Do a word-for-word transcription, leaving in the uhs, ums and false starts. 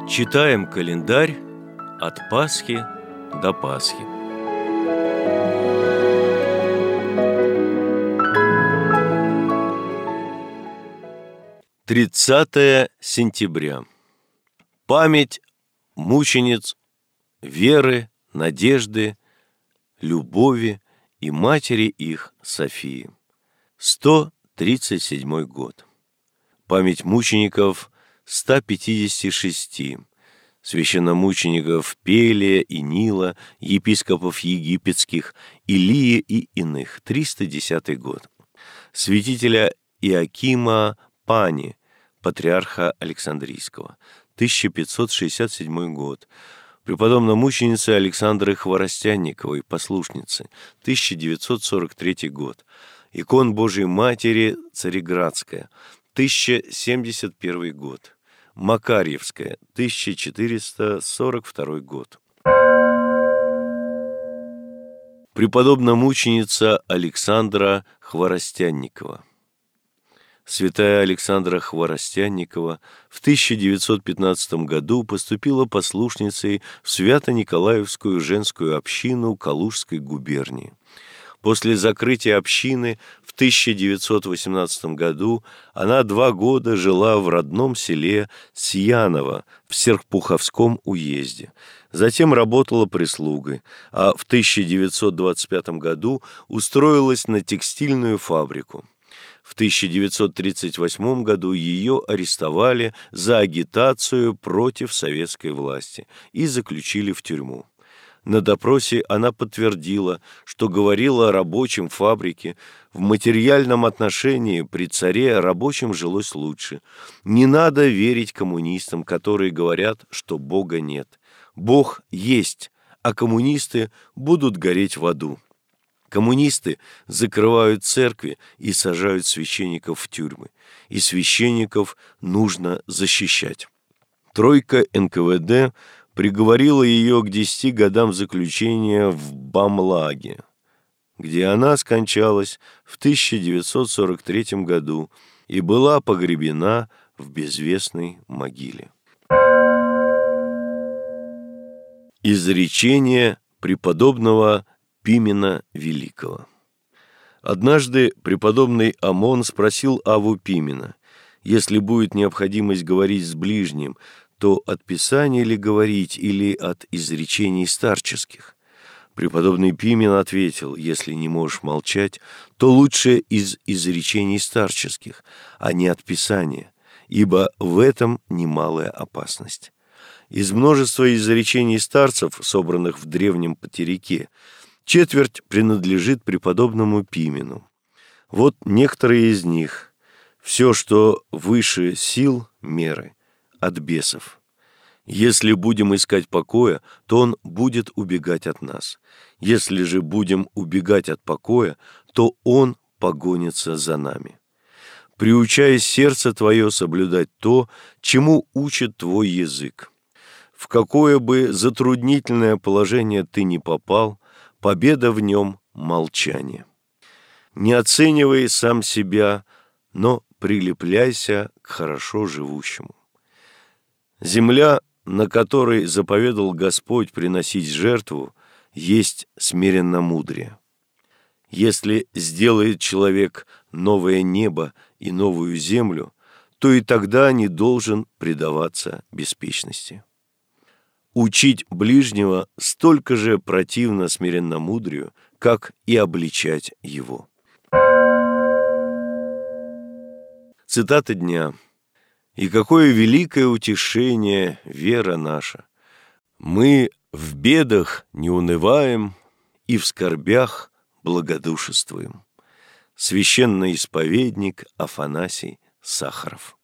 Читаем календарь от Пасхи до Пасхи. тридцатое сентября. Память мучениц веры, надежды, любови и матери их Софии. сто тридцать седьмой год. Память мучеников ста пятидесяти шести, священномучеников Пелия и Нила, епископов египетских, Илии и иных, триста десятый год. Святителя Иоакима Пани, патриарха Александрийского, тысяча пятьсот шестьдесят седьмой год. Преподобно-мученицы Александры Хворостянниковой, послушницы, тысяча девятьсот сорок третий год. Икон Божией Матери Цареградская, тысяча семьдесят первый год. Макарьевская, тысяча четыреста сорок второй год. Преподобно-мученица Александра Хворостянникова. Святая Александра Хворостянникова в тысяча девятьсот пятнадцатом году поступила послушницей в Свято-Николаевскую женскую общину Калужской губернии. После закрытия общины в тысяча девятьсот восемнадцатом году она два года жила в родном селе Сьяново в Серпуховском уезде. Затем работала прислугой, а в тысяча девятьсот двадцать пятом году устроилась на текстильную фабрику. В тысяча девятьсот тридцать восьмом году ее арестовали за агитацию против советской власти и заключили в тюрьму. На допросе она подтвердила, что говорила рабочим фабрики: в материальном отношении при царе рабочим жилось лучше. Не надо верить коммунистам, которые говорят, что Бога нет. Бог есть, а коммунисты будут гореть в аду. Коммунисты закрывают церкви и сажают священников в тюрьмы. И священников нужно защищать. Тройка эн ка вэ дэ приговорила ее к десяти годам заключения в Бамлаге, где она скончалась в тысяча девятьсот сорок третьем году и была погребена в безвестной могиле. Изречение преподобного Пимена Великого. Однажды преподобный Амон спросил Авву Пимена: если будет необходимость говорить с ближним, то от Писания ли говорить или от изречений старческих? Преподобный Пимен ответил: если не можешь молчать, то лучше из изречений старческих, а не от Писания, ибо в этом немалая опасность. Из множества изречений старцев, собранных в древнем Патерике, четверть принадлежит преподобному Пимену. Вот некоторые из них. Все, что выше сил меры, от бесов. Если будем искать покоя, то он будет убегать от нас. Если же будем убегать от покоя, то он погонится за нами. Приучай сердце твое соблюдать то, чему учит твой язык. В какое бы затруднительное положение ты ни попал, победа в нем — молчание. Не оценивай сам себя, но прилепляйся к хорошо живущему. Земля, на которой заповедал Господь приносить жертву, есть смиренномудрие. Если сделает человек новое небо и новую землю, то и тогда не должен предаваться беспечности. Учить ближнего столько же противно смиренномудрию, как и обличать его. Цитата дня. «И какое великое утешение вера наша! Мы в бедах не унываем и в скорбях благодушествуем». Священный исповедник Афанасий Сахаров.